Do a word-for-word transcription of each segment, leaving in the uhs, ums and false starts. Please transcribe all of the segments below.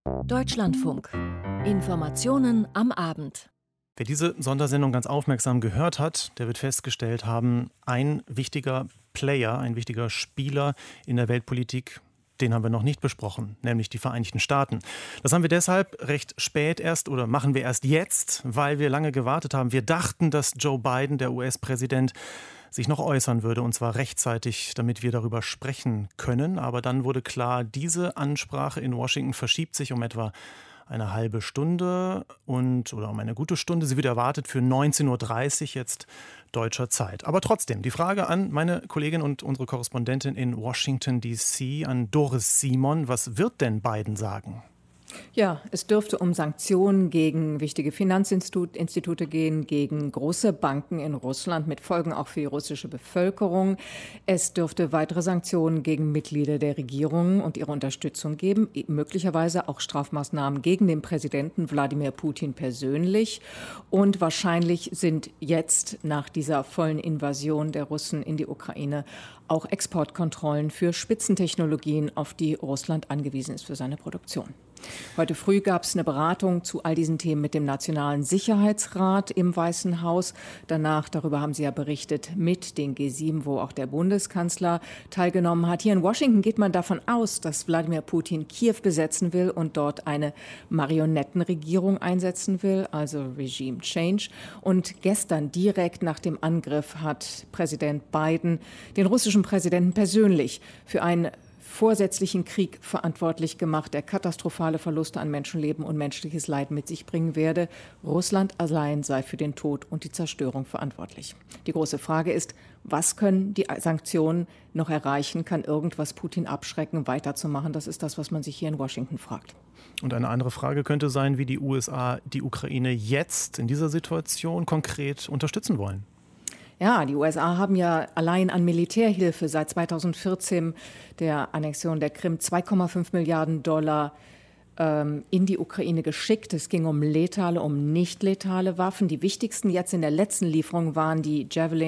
Deutschlandfunk. Informationen am Abend. Wer diese Sondersendung ganz aufmerksam gehört hat, der wird festgestellt haben, ein wichtiger Player, ein wichtiger Spieler in der Weltpolitik, den haben wir noch nicht besprochen, nämlich die Vereinigten Staaten. Das haben wir deshalb recht spät erst oder machen wir erst jetzt, weil wir lange gewartet haben. Wir dachten, dass Joe Biden, der U S-Präsident, sich noch äußern würde, und zwar rechtzeitig, damit wir darüber sprechen können. Aber dann wurde klar, diese Ansprache in Washington verschiebt sich um etwa eine halbe Stunde und oder um eine gute Stunde. Sie wird erwartet für neunzehn Uhr dreißig jetzt deutscher Zeit. Aber trotzdem, die Frage an meine Kollegin und unsere Korrespondentin in Washington D C, an Doris Simon. Was wird denn Biden sagen? Ja, es dürfte um Sanktionen gegen wichtige Finanzinstitute gehen, gegen große Banken in Russland, mit Folgen auch für die russische Bevölkerung. Es dürfte weitere Sanktionen gegen Mitglieder der Regierung und ihre Unterstützung geben, möglicherweise auch Strafmaßnahmen gegen den Präsidenten Wladimir Putin persönlich. Und wahrscheinlich sind jetzt nach dieser vollen Invasion der Russen in die Ukraine auch Exportkontrollen für Spitzentechnologien, auf die Russland angewiesen ist für seine Produktion. Heute früh gab es eine Beratung zu all diesen Themen mit dem Nationalen Sicherheitsrat im Weißen Haus. Danach, darüber haben Sie ja berichtet, mit den G sieben, wo auch der Bundeskanzler teilgenommen hat. Hier in Washington geht man davon aus, dass Wladimir Putin Kiew besetzen will und dort eine Marionettenregierung einsetzen will, also Regime Change. Und gestern, direkt nach dem Angriff, hat Präsident Biden den russischen Präsidenten persönlich für ein vorsätzlichen Krieg verantwortlich gemacht, der katastrophale Verluste an Menschenleben und menschliches Leid mit sich bringen werde. Russland allein sei für den Tod und die Zerstörung verantwortlich. Die große Frage ist, was können die Sanktionen noch erreichen? Kann irgendwas Putin abschrecken, weiterzumachen? Das ist das, was man sich hier in Washington fragt. Und eine andere Frage könnte sein, wie die U S A die Ukraine jetzt in dieser Situation konkret unterstützen wollen. Ja, die U S A haben ja allein an Militärhilfe seit zweitausendvierzehn, der Annexion der Krim, zwei Komma fünf Milliarden Dollar ähm, in die Ukraine geschickt. Es ging um letale, um nicht letale Waffen. Die wichtigsten jetzt in der letzten Lieferung waren die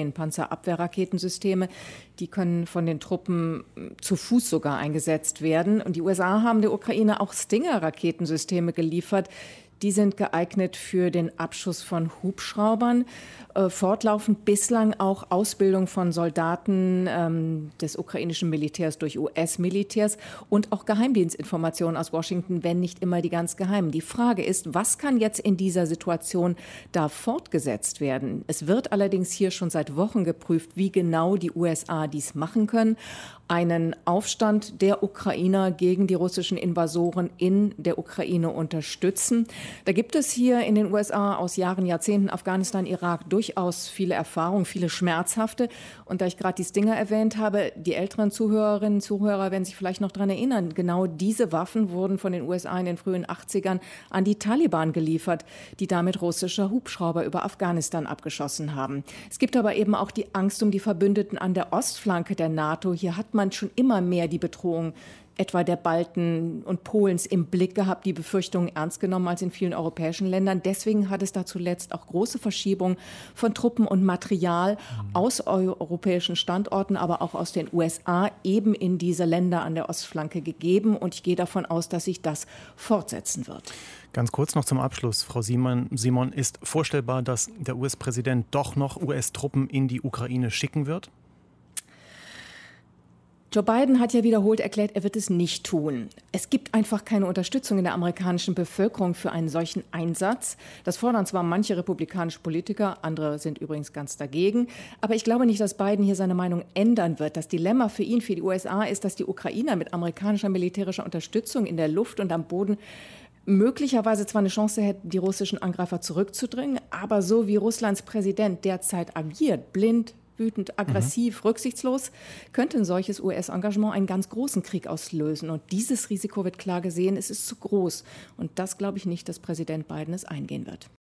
Javelin-Panzerabwehrraketensysteme. Die können von den Truppen zu Fuß sogar eingesetzt werden. Und die U S A haben der Ukraine auch Stinger-Raketensysteme geliefert. Die sind geeignet für den Abschuss von Hubschraubern. Äh, fortlaufend bislang auch Ausbildung von Soldaten ähm, des ukrainischen Militärs durch U S-Militärs und auch Geheimdienstinformationen aus Washington, wenn nicht immer die ganz geheimen. Die Frage ist, was kann jetzt in dieser Situation da fortgesetzt werden? Es wird allerdings hier schon seit Wochen geprüft, wie genau die U S A dies machen können. Einen Aufstand der Ukrainer gegen die russischen Invasoren in der Ukraine unterstützen. Da gibt es hier in den U S A aus Jahren, Jahrzehnten, Afghanistan, Irak durchaus viele Erfahrungen, viele schmerzhafte. Und da ich gerade die Stinger erwähnt habe, die älteren Zuhörerinnen und Zuhörer werden sich vielleicht noch daran erinnern, genau diese Waffen wurden von den U S A in den frühen achtzigern an die Taliban geliefert, die damit russische Hubschrauber über Afghanistan abgeschossen haben. Es gibt aber eben auch die Angst um die Verbündeten an der Ostflanke der NATO. Hier hat man schon immer mehr die Bedrohung etwa der Balten und Polens im Blick gehabt, die Befürchtungen ernst genommen als in vielen europäischen Ländern. Deswegen hat es da zuletzt auch große Verschiebungen von Truppen und Material aus europäischen Standorten, aber auch aus den U S A eben in diese Länder an der Ostflanke gegeben. Und ich gehe davon aus, dass sich das fortsetzen wird. Ganz kurz noch zum Abschluss, Frau Simon. Simon, ist vorstellbar, dass der U S-Präsident doch noch U S-Truppen in die Ukraine schicken wird? Joe Biden hat ja wiederholt erklärt, er wird es nicht tun. Es gibt einfach keine Unterstützung in der amerikanischen Bevölkerung für einen solchen Einsatz. Das fordern zwar manche republikanische Politiker, andere sind übrigens ganz dagegen. Aber ich glaube nicht, dass Biden hier seine Meinung ändern wird. Das Dilemma für ihn, für die U S A, ist, dass die Ukrainer mit amerikanischer militärischer Unterstützung in der Luft und am Boden möglicherweise zwar eine Chance hätten, die russischen Angreifer zurückzudrängen, aber so wie Russlands Präsident derzeit agiert, blind, wütend, aggressiv, mhm. rücksichtslos, könnte ein solches U S-Engagement einen ganz großen Krieg auslösen. Und dieses Risiko wird klar gesehen, es ist zu groß. Und das glaube ich nicht, dass Präsident Biden es eingehen wird.